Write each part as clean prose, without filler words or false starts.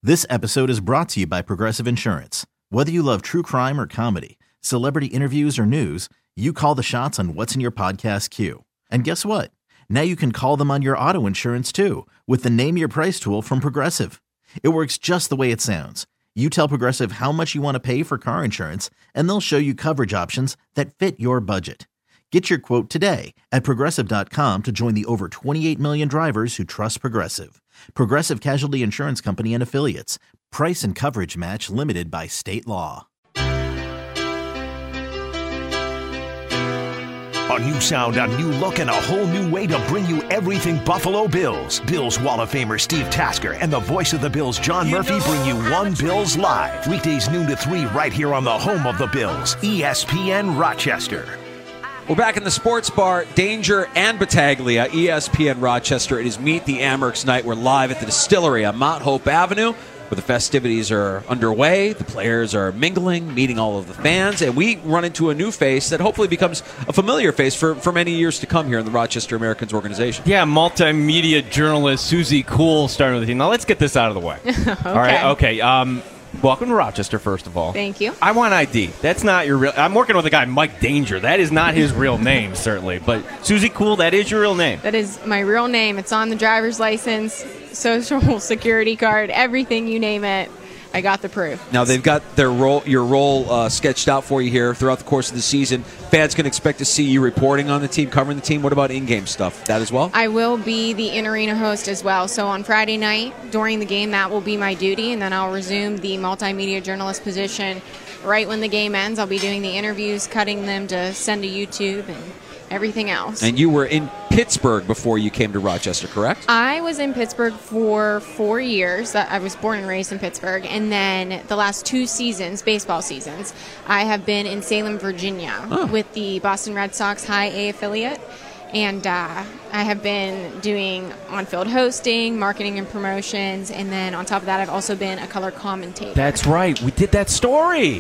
This episode is brought to you by Progressive Insurance. Whether you love true crime or comedy, celebrity interviews or news, you call the shots on what's in your podcast queue. And guess what? Now you can call them on your auto insurance too with the Name Your Price tool from Progressive. It works just the way it sounds. You tell Progressive how much you want to pay for car insurance, and they'll show you coverage options that fit your budget. Get your quote today at Progressive.com to join the over 28 million drivers who trust Progressive. Progressive Casualty Insurance Company and Affiliates. Price and coverage match limited by state law. A new sound, a new look, and a whole new way to bring you everything Buffalo Bills. Bills Wall of Famer Steve Tasker and the voice of the Bills, John Murphy, bring you One Bills Live. Weekdays noon to 3 right here on the home of the Bills, ESPN Rochester. We're back in the sports bar, Danger and Battaglia, ESPN Rochester. It is Meet the Amerks night. We're live at the Distillery on Mount Hope Avenue, where the festivities are underway. The players are mingling, meeting all of the fans, and we run into a new face that hopefully becomes a familiar face for many years to come here in the Rochester Americans organization. Yeah, multimedia journalist Susie Cool starting with the team. Now let's get this out of the way. Okay. All right, okay. Welcome to Rochester, first of all. Thank you. I want ID. That's not your real... I'm working with a guy, Mike Danger. That is not his real name, certainly. But Susie Cool, that is your real name. That is my real name. It's on the driver's license, social security card, everything, you name it. I got the proof. Now, they've got your role sketched out for you here throughout the course of the season. Fans can expect to see you reporting on the team, covering the team. What about in-game stuff? That as well? I will be the in-arena host as well. So on Friday night, during the game, that will be my duty, and then I'll resume the multimedia journalist position right when the game ends. I'll be doing the interviews, cutting them to send to YouTube and everything else. And you were in Pittsburgh before you came to Rochester, correct? I was in Pittsburgh for 4 years. I was born and raised in Pittsburgh. And then the last 2 seasons, baseball seasons, I have been in Salem, Virginia with the Boston Red Sox High A affiliate. And I have been doing on-field hosting, marketing and promotions. And then on top of that, I've also been a color commentator. That's right. We did that story.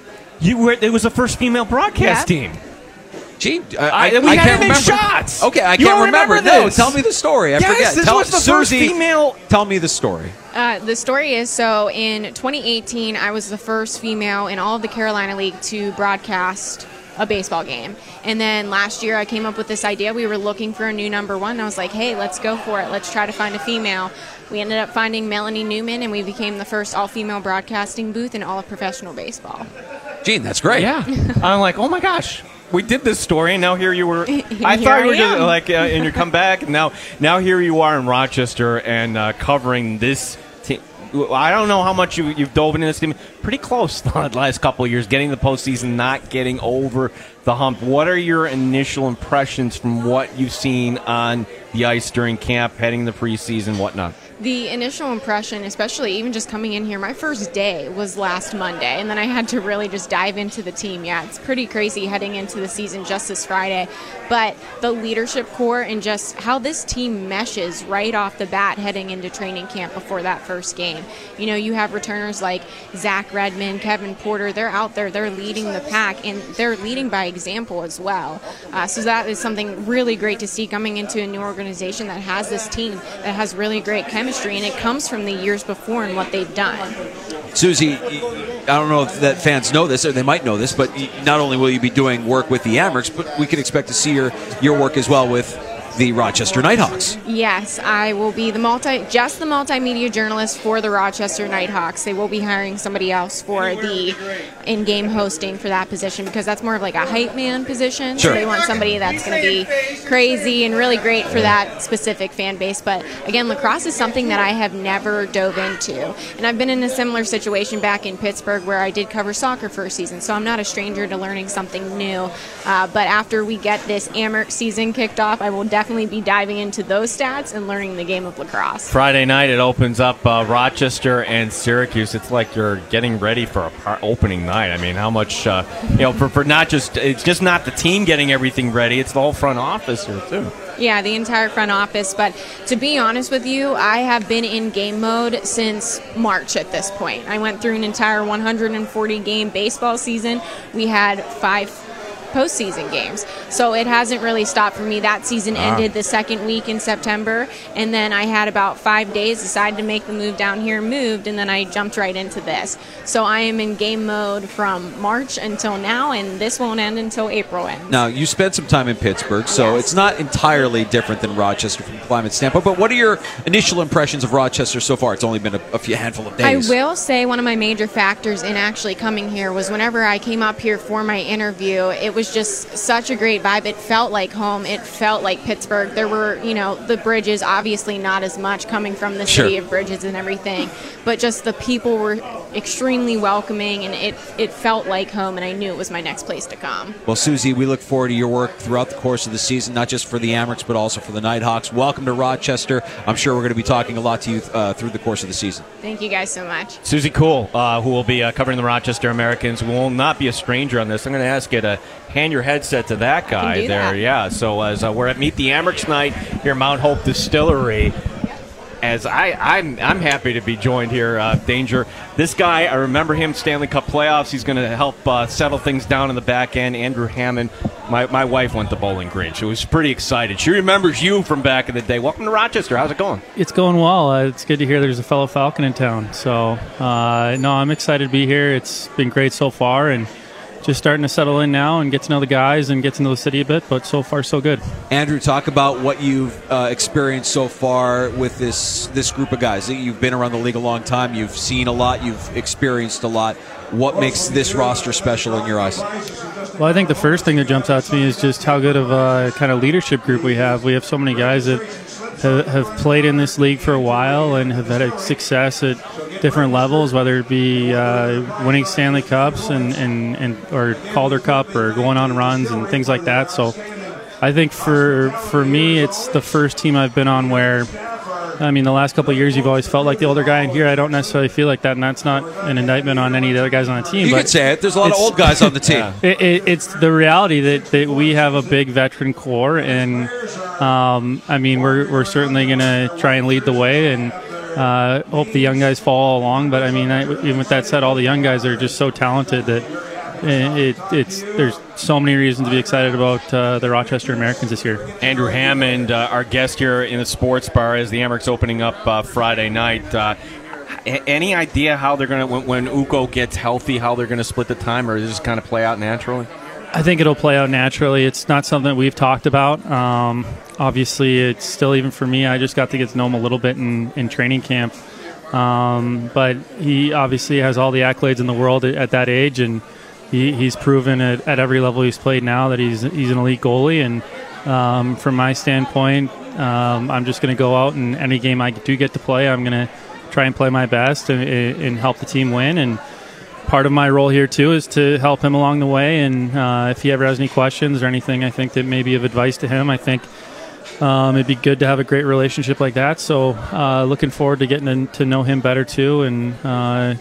It was the first female broadcast team. Gee, we I had can't remember. shots. Okay, I You can't don't remember. remember No, this? tell me the story. I forget. This was the first female. Tell me the story. The story is, so in 2018, I was the first female in all of the Carolina League to broadcast a baseball game. And then last year, I came up with this idea. We were looking for a new number one. I was like, hey, let's go for it. Let's try to find a female. We ended up finding Melanie Newman, and we became the first all-female broadcasting booth in all of professional baseball. Gene, that's great. Yeah. I'm like, oh my gosh. We did this story, and now here you were. I Here thought you were I just am. like, and you come back, and now here you are in Rochester and covering this team. I don't know how much you've dove into this team. Pretty close the last couple of years, getting the postseason, not getting over the hump. What are your initial impressions from what you've seen on the ice during camp, heading the preseason, whatnot? The initial impression, especially even just coming in here, my first day was last Monday, and then I had to really just dive into the team. Yeah, it's pretty crazy heading into the season just this Friday, but the leadership core and just how this team meshes right off the bat heading into training camp before that first game. You know, you have returners like Zach Redmond, Kevin Porter. They're out there, they're leading the pack, and they're leading by example as well. So that is something really great to see coming into a new organization that has this team that has really great chemistry, and it comes from the years before and what they've done. Susie, I don't know if that fans know this, or they might know this, but not only will you be doing work with the Amerks, but we can expect to see your work as well with the Rochester Nighthawks. Yes, I will be the multimedia journalist for the Rochester Nighthawks. They will be hiring somebody else for the in-game hosting for that position, because that's more of like a hype man position. Sure. So they want somebody that's going to be crazy and really great for that specific fan base. But again, lacrosse is something that I have never dove into. And I've been in a similar situation back in Pittsburgh where I did cover soccer for a season. So I'm not a stranger to learning something new. But after we get this Amerks season kicked off, I will definitely be diving into those stats and learning the game of lacrosse. Friday night, it opens up Rochester and Syracuse. It's like you're getting ready for a opening night. I mean, how much, for not just, it's just not the team getting everything ready, it's the whole front office here, too. Yeah, the entire front office. But to be honest with you, I have been in game mode since March at this point. I went through an entire 140-game baseball season. We had 5 postseason games. So it hasn't really stopped for me. That season ended the second week in September, and then I had about 5 days, decided to make the move down here, moved, and then I jumped right into this. So I am in game mode from March until now, and this won't end until April ends. Now, you spent some time in Pittsburgh, so it's not entirely different than Rochester from a climate standpoint, but what are your initial impressions of Rochester so far? It's only been a few handful of days. I will say one of my major factors in actually coming here was whenever I came up here for my interview, it was just such a great vibe. It felt like home. It felt like Pittsburgh. There were, the bridges, obviously not as much coming from the city of bridges and everything, but just the people were extremely welcoming, and it felt like home, and I knew it was my next place to come. Well, Susie, we look forward to your work throughout the course of the season, not just for the Amerks, but also for the Nighthawks. Welcome to Rochester. I'm sure we're going to be talking a lot to you through the course of the season. Thank you guys so much. Susie Kuhl, who will be covering the Rochester Americans, will not be a stranger on this. I'm going to ask you to hand your headset to that guy there. That. Yeah, so as we're at Meet the Amerks night here at Mount Hope Distillery, as I'm happy to be joined here, Danger. This guy, I remember him Stanley Cup playoffs. He's going to help settle things down in the back end. Andrew Hammond. My wife went to Bowling Green. She was pretty excited. She remembers you from back in the day. Welcome to Rochester. How's it going? It's going well. It's good to hear there's a fellow Falcon in town. So, no, I'm excited to be here. It's been great so far, and just starting to settle in now and get to know the guys and get to know the city a bit, but so far so good. Andrew, talk about what you've experienced so far with this group of guys. You've been around the league a long time. You've seen a lot. You've experienced a lot. What makes this roster special in your eyes? Well, I think the first thing that jumps out to me is just how good of a kind of leadership group we have. We have so many guys that have played in this league for a while and have had success at different levels, whether it be winning Stanley Cups and or Calder Cup or going on runs and things like that. So I think for me, it's the first team I've been on where, I mean, the last couple of years you've always felt like the older guy in here. I don't necessarily feel like that, and that's not an indictment on any of the other guys on the team. You could say it. There's a lot of old guys on the team. It's the reality that we have a big veteran core, and I mean, we're certainly going to try and lead the way and hope the young guys follow along. But I mean, even with that said, all the young guys are just so talented that there's so many reasons to be excited about the Rochester Americans this year. Andrew Hammond, our guest here in the sports bar as the Amerks opening up Friday night. Any idea how they're going to, when Uko gets healthy, how they're going to split the time, or does it just kind of play out naturally? I think it'll play out naturally. It's not something that we've talked about. Obviously, it's still, even for me, I just got to get to know him a little bit in training camp. But he obviously has all the accolades in the world at that age, and he's proven at every level he's played now that he's an elite goalie. And from my standpoint, I'm just going to go out, and any game I do get to play, I'm going to try and play my best and help the team win. And part of my role here too is to help him along the way. And if he ever has any questions or anything, I think that may be of advice to him. I think it'd be good to have a great relationship like that. So looking forward to getting to know him better too, and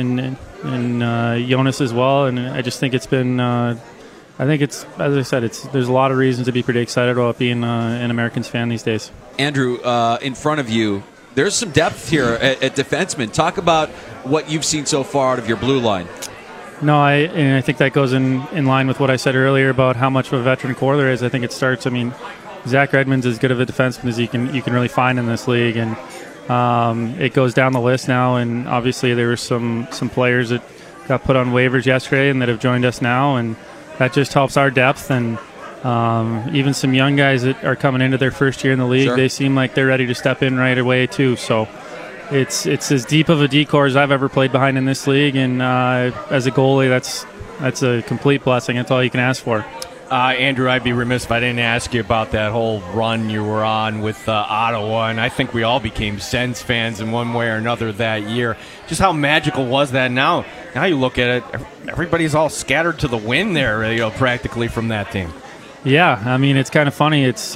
Jonas as well. And I just think it's been, I think it's, as I said, there's a lot of reasons to be pretty excited about being an Americans fan these days. Andrew, in front of you, there's some depth here at defenseman. Talk about what you've seen so far out of your blue line. No, I think that goes in line with what I said earlier about how much of a veteran core there is. I think it starts, I mean, Zach Redmond's as good of a defenseman as you can really find in this league, and it goes down the list now. And obviously there were some players that got put on waivers yesterday and that have joined us now, and that just helps our depth. And even some young guys that are coming into their first year in the league, They seem like they're ready to step in right away too. So it's as deep of a D-core as I've ever played behind in this league, and as a goalie, that's a complete blessing. That's all you can ask for. Andrew, I'd be remiss if I didn't ask you about that whole run you were on with Ottawa, and I think we all became Sens fans in one way or another that year. Just how magical was that? Now you look at it, everybody's all scattered to the wind there, practically from that team. Yeah, I mean, it's kind of funny. It's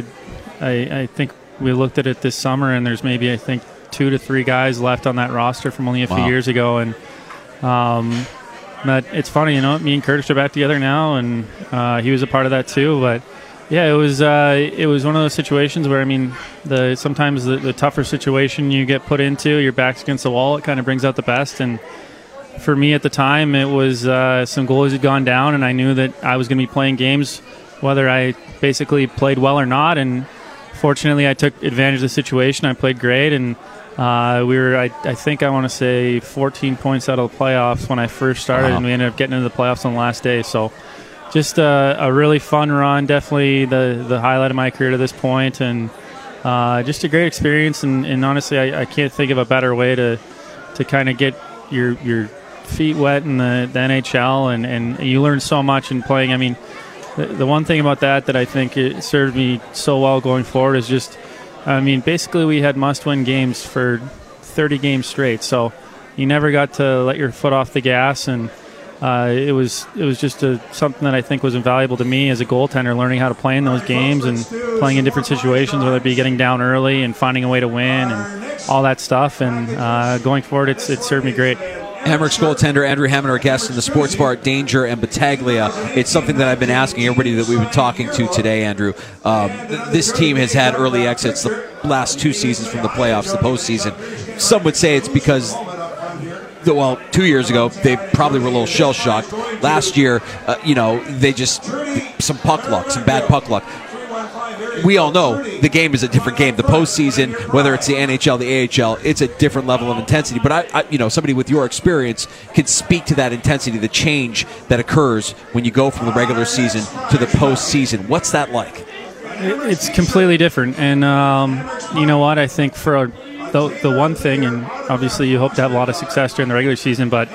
I think we looked at it this summer, and there's maybe, I think, 2 to 3 guys left on that roster from only a few years ago, and but it's funny, me and Curtis are back together now, and he was a part of that too. But yeah, it was one of those situations where, I mean, sometimes the tougher situation you get put into, your back's against the wall, it kind of brings out the best. And for me at the time, it was some goalies had gone down, and I knew that I was going to be playing games whether I basically played well or not. And fortunately, I took advantage of the situation. I played great, and we were, I think I want to say 14 points out of the playoffs when I first started, and we ended up getting into the playoffs on the last day. So just a really fun run, definitely the highlight of my career to this point, and just a great experience. And honestly, I can't think of a better way to kind of get your feet wet in the NHL, and you learn so much in playing. I mean, the one thing about that I think it served me so well going forward is just, I mean, basically we had must-win games for 30 games straight, so you never got to let your foot off the gas, and it was just something that I think was invaluable to me as a goaltender, learning how to play in those games and playing in different situations, whether it be getting down early and finding a way to win and all that stuff. And going forward, it served me great. Amerks goaltender Andrew Hammond, our guest in the Sports Bar, Danger and Battaglia. It's something that I've been asking everybody that we've been talking to today, Andrew. This team has had early exits the last 2 seasons from the playoffs, the postseason. Some would say it's because, 2 years ago, they probably were a little shell-shocked. Last year, they just, some puck luck, some bad puck luck. We all know the game is a different game. The postseason, whether it's the NHL, the AHL, it's a different level of intensity. But I somebody with your experience can speak to that intensity, the change that occurs when you go from the regular season to the postseason. What's that like? It's completely different. And you know what? I think for the one thing, and obviously you hope to have a lot of success during the regular season, but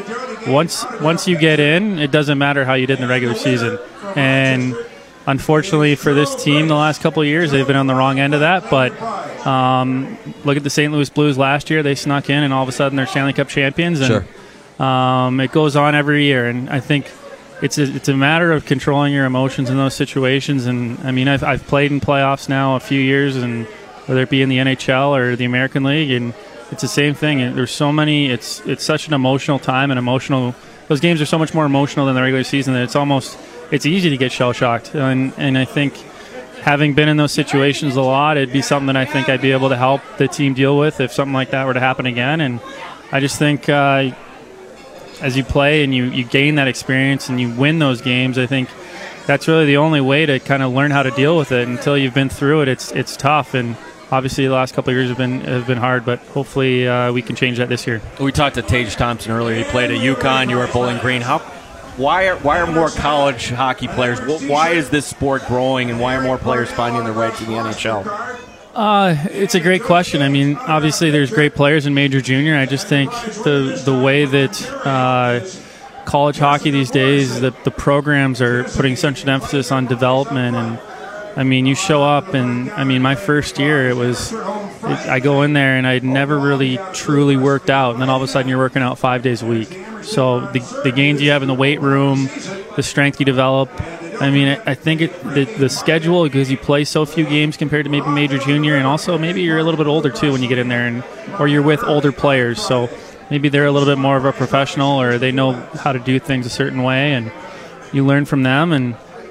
once you get in, it doesn't matter how you did in the regular season. And unfortunately for this team, the last couple of years, they've been on the wrong end of that. But look at the St. Louis Blues last year. They snuck in, and all of a sudden they're Stanley Cup champions. And Sure. It goes on every year. And I think it's a matter of controlling your emotions in those situations. And, I mean, I've played in playoffs now a few years, and whether it be in the NHL or the American League, and it's the same thing. And there's so many – it's such an emotional time, and those games are so much more emotional than the regular season that it's easy to get shell-shocked. And I think having been in those situations a lot, it'd be something that I think I'd be able to help the team deal with if something like that were to happen again. And I just think as you play and you gain that experience and you win those games, I think that's really the only way to kind of learn how to deal with it. Until you've been through it, it's tough. And obviously the last couple of years have been hard, but hopefully we can change that this year. We talked to Tage Thompson earlier. He played at UConn. You were at Bowling Green. Why are more college hockey players? Why is this sport growing, and why are more players finding their way to the NHL? It's a great question. I mean, obviously there's great players in major junior. I just think the way that college hockey these days, the programs are putting such an emphasis on development. And I mean, you show up, and I mean, my first year I go in there and I'd never really truly worked out, and then all of a sudden you're working out 5 days a week. So the gains you have in the weight room, the strength you develop. I mean, I think the schedule, because you play so few games compared to maybe major junior, and also maybe you're a little bit older too when you get in there, or you're with older players. So maybe they're a little bit more of a professional, or they know how to do things a certain way, and you learn from them. And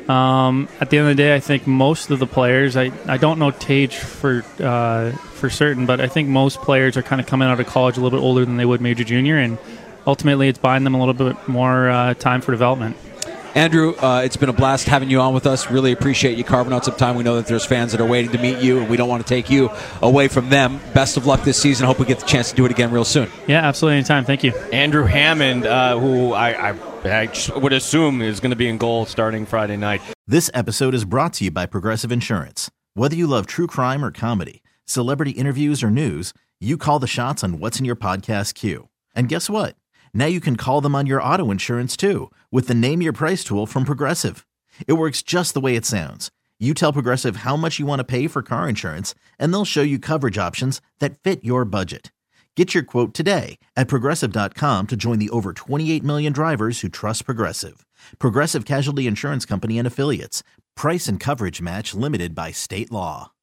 at the end of the day, I think most of the players, I don't know Tage for certain, but I think most players are kind of coming out of college a little bit older than they would major junior, and ultimately it's buying them a little bit more time for development. Andrew, it's been a blast having you on with us. Really appreciate you carving out some time. We know that there's fans that are waiting to meet you, and we don't want to take you away from them. Best of luck this season. Hope we get the chance to do it again real soon. Yeah, absolutely. Anytime. Thank you. Andrew Hammond, who I would assume is going to be in goal starting Friday night. This episode is brought to you by Progressive Insurance. Whether you love true crime or comedy, celebrity interviews or news, you call the shots on what's in your podcast queue. And guess what? Now you can call them on your auto insurance too, with the Name Your Price tool from Progressive. It works just the way it sounds. You tell Progressive how much you want to pay for car insurance, and they'll show you coverage options that fit your budget. Get your quote today at Progressive.com to join the over 28 million drivers who trust Progressive. Progressive Casualty Insurance Company and Affiliates. Price and coverage match limited by state law.